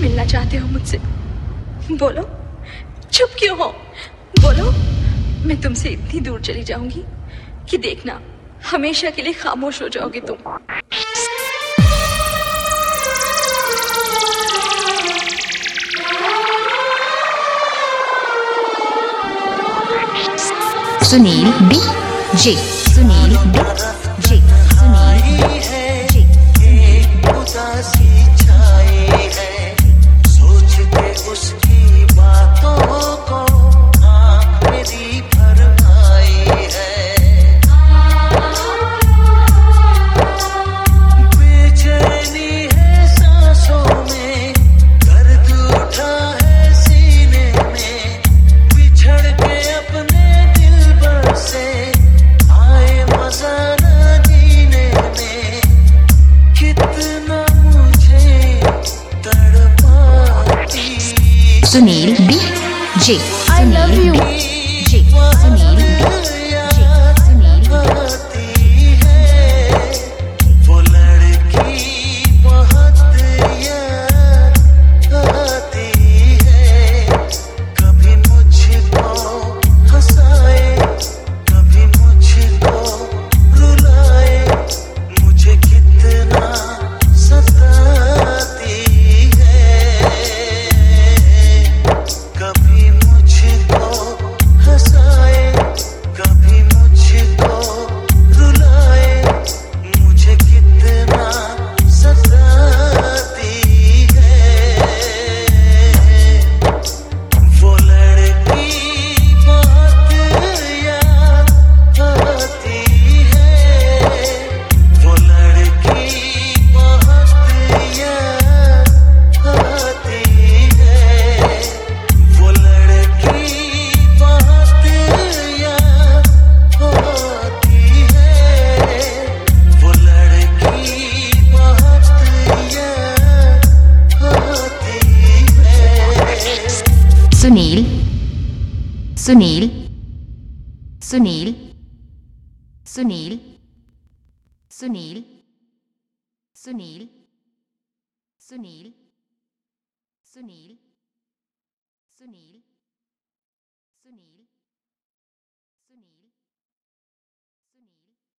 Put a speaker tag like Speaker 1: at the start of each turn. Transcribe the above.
Speaker 1: मिलना चाहते हो मुझसे? बोलो, चुप क्यों हो? बोलो, मैं तुमसे इतनी दूर चली जाऊंगी कि देखना हमेशा के लिए खामोश हो जाओगे तुम।
Speaker 2: Sunil B J, Sunil B J, Sunil B J.
Speaker 3: उदासी छाई है, सोच के उसकी बातों को आँख मेरी भर आई है। बेचैनी है सांसों में, दर्द उठा है सीने में, बिछड़ के अपने दिलबर से आए मजा न जीने में। कितना मुझे तड़पाती
Speaker 2: Sunil B J,
Speaker 1: I love you.
Speaker 2: J, Sunil B J, Sunil B
Speaker 3: है। वो लड़की बहुत याद आती है, कभी मुझको हंसाए, कभी मुझको रुलाए, मुझे कितना सताती है। कभी मुझको हंसाए, कभी मुझको रुलाए, मुझे कितना सताती है। वो लड़की बहुत याद आती है, वो लड़की बहुत याद आती है, वो लड़की बहुत याद आती है, वो लड़की बहुत याद आती है।
Speaker 2: सुनील, सुनील, सुनील, सुनील, सुनील, सुनील, सुनील, सुनील, सुनील, सुनील।